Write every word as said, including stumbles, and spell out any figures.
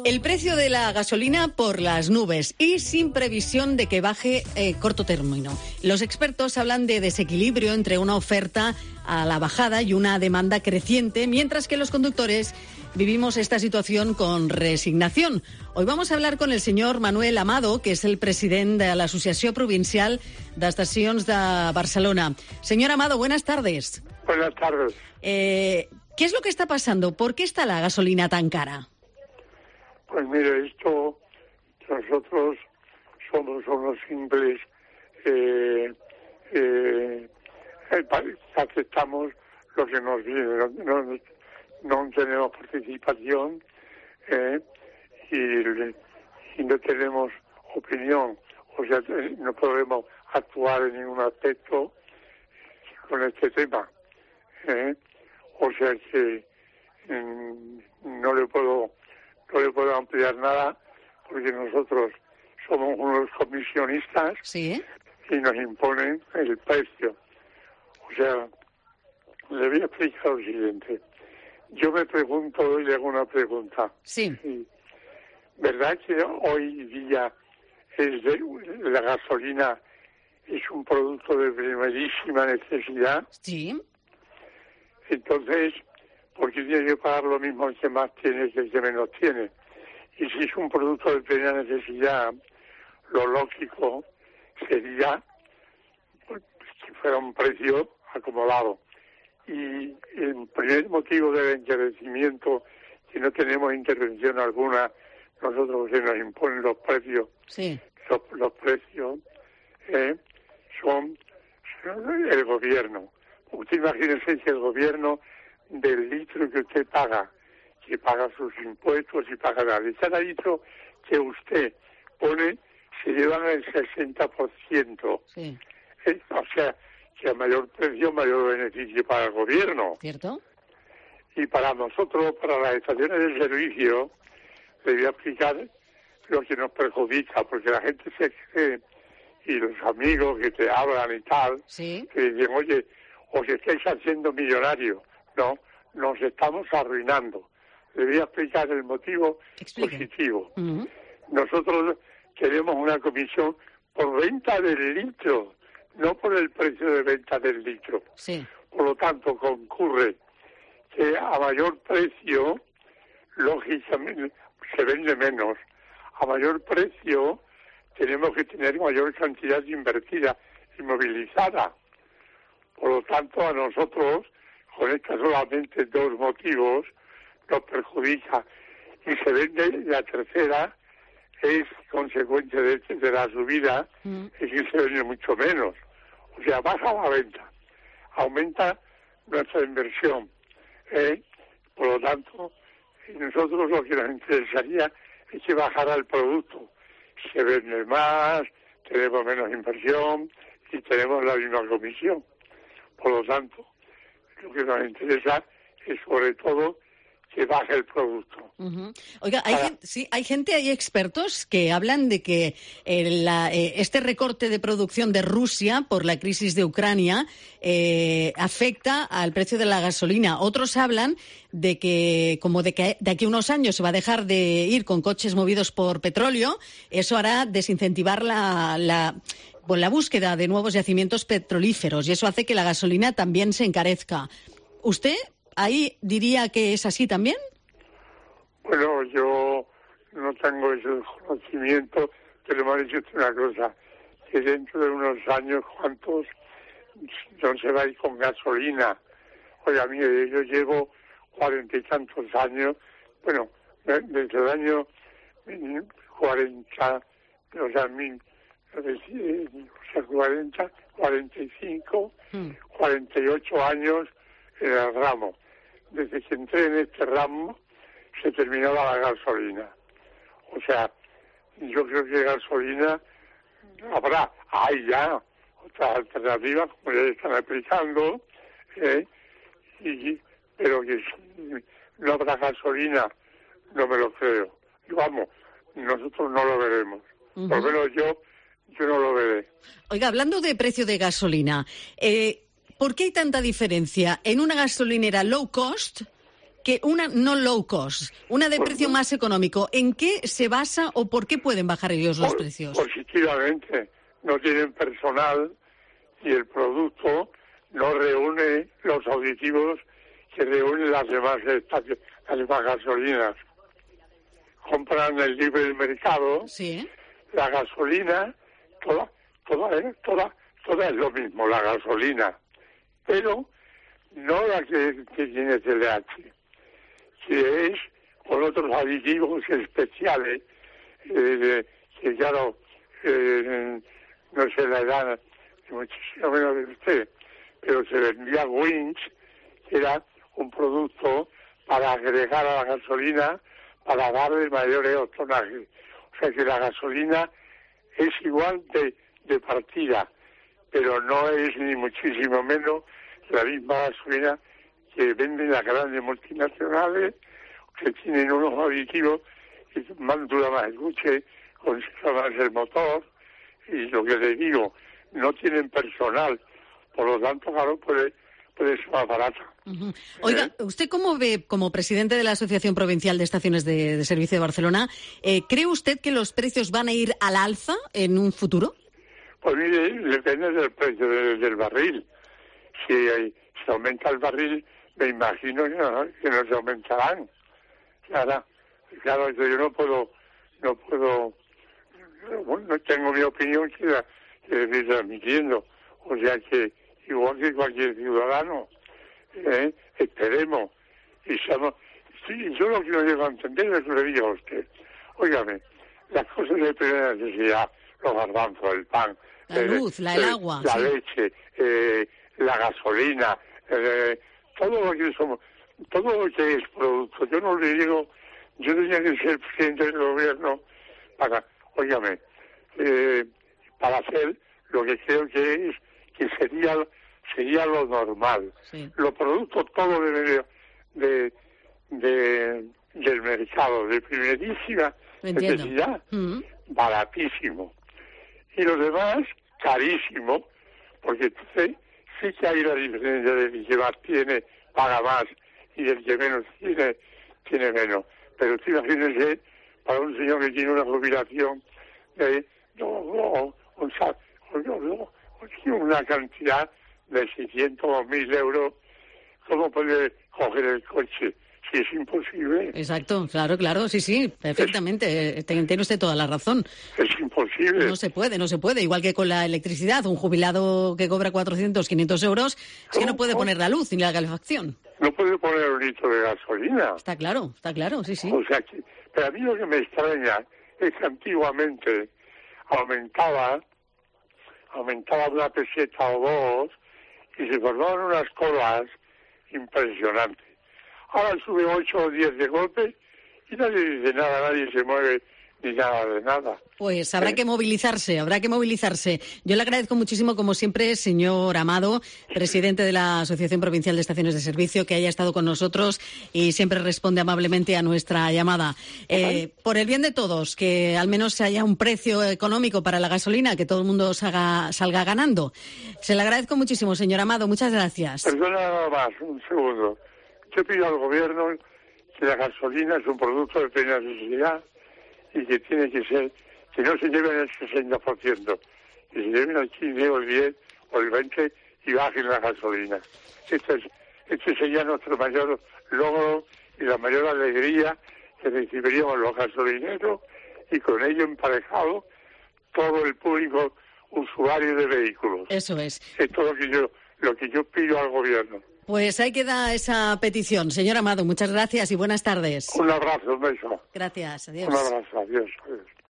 El precio de la gasolina por las nubes y sin previsión de que baje eh, corto término. Los expertos hablan de desequilibrio entre una oferta a la bajada y una demanda creciente, mientras que los conductores vivimos esta situación con resignación. Hoy vamos a hablar con el señor Manuel Amado, que es el presidente de la Asociació Provincial de Estacions de Barcelona. Señor Amado, buenas tardes. Buenas tardes. Eh, ¿Qué es lo que está pasando? ¿Por qué está la gasolina tan cara? Pues mire, esto, nosotros somos unos simples, eh, eh, aceptamos lo que nos viene, no, no, no tenemos participación eh, y, y no tenemos opinión, o sea, no podemos actuar en ningún aspecto con este tema. Eh, o sea que eh, no le puedo no le puedo ampliar nada porque nosotros somos unos comisionistas. ¿Sí? Y nos imponen el precio. O sea, le voy a explicar lo siguiente. Yo me pregunto y le hago una pregunta. Sí. Sí. ¿Verdad que hoy día es de, la gasolina es un producto de primerísima necesidad? Sí. Entonces, ¿por qué tiene que pagar lo mismo el que más tiene que el que menos tiene? Y si es un producto de primera necesidad, lo lógico sería pues, que fuera un precio acomodado. Y el primer motivo del encarecimiento, que no tenemos intervención alguna, nosotros se nos imponen los precios, sí. los, los precios eh, son, son el gobierno. Usted imagínese que el gobierno del litro que usted paga, que paga sus impuestos y paga la de cada litro que usted pone, se llevan el sesenta por ciento. Sí. Eh, o sea, que a mayor precio, mayor beneficio para el gobierno. ¿Cierto? Y para nosotros, para las estaciones de servicio, le voy a explicar lo que nos perjudica, porque la gente se cree, y los amigos que te hablan y tal, sí. que dicen, oye, os estáis haciendo millonarios. No, nos estamos arruinando. Le voy a explicar el motivo Explique. positivo. Uh-huh. Nosotros queremos una comisión por venta del litro, no por el precio de venta del litro. Sí. Por lo tanto, concurre que a mayor precio, lógicamente, se vende menos. A mayor precio, tenemos que tener mayor cantidad invertida y movilizada. Por lo tanto, a nosotros, con estos solamente dos motivos, nos perjudica. Y se vende, la tercera es consecuencia de, de la subida, mm. es que se vende mucho menos. O sea, baja la venta, aumenta nuestra inversión. ¿eh? Por lo tanto, nosotros lo que nos interesaría es que bajara el producto. Se vende más, tenemos menos inversión y tenemos la misma comisión. Por lo tanto, lo que nos interesa es sobre todo que baje el producto. Uh-huh. Oiga, hay, Para... gente, sí, hay gente, hay expertos que hablan de que eh, la, eh, este recorte de producción de Rusia por la crisis de Ucrania eh, afecta al precio de la gasolina. Otros hablan de que, como de que de aquí a unos años se va a dejar de ir con coches movidos por petróleo, eso hará desincentivar la... la Con la búsqueda de nuevos yacimientos petrolíferos y eso hace que la gasolina también se encarezca. ¿Usted ahí diría que es así también? Bueno, yo no tengo ese conocimiento, pero me ha dicho una cosa, que dentro de unos años, ¿cuántos no se va a ir con gasolina? Oiga, mire, yo llevo cuarenta y tantos años, bueno, desde el año cuarenta, o sea, mil o sea, cuarenta, cuarenta y cinco, mm. cuarenta y ocho años en el ramo. Desde que entré en este ramo se terminaba la gasolina. O sea, yo creo que gasolina habrá, hay ya otras alternativas, como ya están aplicando, ¿eh? y, pero que no habrá gasolina, no me lo creo. Y vamos, nosotros no lo veremos. Uh-huh. Por lo menos yo Yo no lo veré. Oiga, hablando de precio de gasolina, eh, ¿por qué hay tanta diferencia en una gasolinera low cost que una no low cost, una de Pues, precio más económico. ¿En qué se basa o por qué pueden bajar ellos los por, precios? Positivamente, no tienen personal y el producto no reúne los aditivos que reúnen las demás, estaciones, las demás gasolinas. Compran el libre mercado, Sí. la gasolina, toda, toda, ¿eh? toda, toda es lo mismo, la gasolina, pero no la que, que tiene T D A H, que es con otros aditivos especiales, eh, que claro, eh, no se la dan muchísimo menos de usted, pero se vendía Winch, que era un producto para agregar a la gasolina para darle mayores octonaje. O sea que la gasolina es igual de, de partida, pero no es ni muchísimo menos la misma gasolina que venden las grandes multinacionales, que tienen unos aditivos y más dura más el coche, conserva más el motor, y lo que les digo, no tienen personal, por lo tanto, claro, puede, puede ser más barata. Uh-huh. Oiga, ¿usted cómo ve, como presidente de la Asociación Provincial de Estaciones de, de Servicio de Barcelona, eh, cree usted que los precios van a ir al alza en un futuro? Pues mire, depende del precio de, del barril. Si, hay, si aumenta el barril, me imagino que no, que no se aumentarán. Claro, claro, yo no puedo, no puedo, bueno, no tengo mi opinión que la que estoy transmitiendo. O sea que, igual que cualquier ciudadano, ¿eh? esperemos. Y seamos, sí, yo lo que no llego a entender es lo que le digo a usted. Óigame, las cosas de primera necesidad, los garbanzos, el pan, la eh, luz, la, el eh, agua, la sí. leche, eh, la gasolina, eh, todo lo que somos, todo lo que es producto. Yo no le digo, yo tenía que ser presidente del gobierno para, óigame, eh, para hacer lo que creo que es, que sería sería lo normal. Sí. Los productos todos de, de, de del mercado de primerísima necesidad, mm. baratísimo. Y los demás, carísimo, porque entonces sí que hay la diferencia de que más tiene, paga más, y el que menos tiene, tiene menos. Pero usted imagínese, para un señor que tiene una jubilación de no, no, un, no, no, una cantidad de seiscientos o mil euros, ¿cómo puede coger el coche? Si es imposible. Exacto, claro, claro, sí, sí, perfectamente. Es, tiene usted toda la razón. Es imposible. No se puede, no se puede. Igual que con la electricidad, un jubilado que cobra cuatrocientos, quinientos euros, es que no puede poner la luz ni la calefacción. No puede poner un litro de gasolina. Está claro, está claro, sí, sí. O sea que, pero a mí lo que me extraña es que antiguamente aumentaba, aumentaba una peseta o dos y se formaban unas colas impresionantes. Ahora sube ocho o diez de golpe y nadie dice nada, nadie se mueve ni nada de nada. Pues habrá ¿Eh? que movilizarse, habrá que movilizarse. Yo le agradezco muchísimo, como siempre, señor Amado, presidente de la Asociación Provincial de Estaciones de Servicio, que haya estado con nosotros y siempre responde amablemente a nuestra llamada. Eh, por el bien de todos, que al menos haya un precio económico para la gasolina, que todo el mundo salga, salga ganando. Se le agradezco muchísimo, señor Amado. Muchas gracias. Perdona nada más, un segundo. Yo pido al gobierno que la gasolina es un producto de primera necesidad y que tiene que ser, que no se lleven el sesenta por ciento, que se lleven el quince o el diez o el veinte y bajen la gasolina. Este, es, este sería nuestro mayor logro y la mayor alegría que recibiríamos los gasolineros y con ello emparejado todo el público usuario de vehículos. Eso es. Esto es lo que yo, lo que yo pido al gobierno. Pues ahí queda esa petición. Señor Amado, muchas gracias y buenas tardes. Un abrazo, un beso. Gracias, adiós. Un abrazo, adiós, adiós.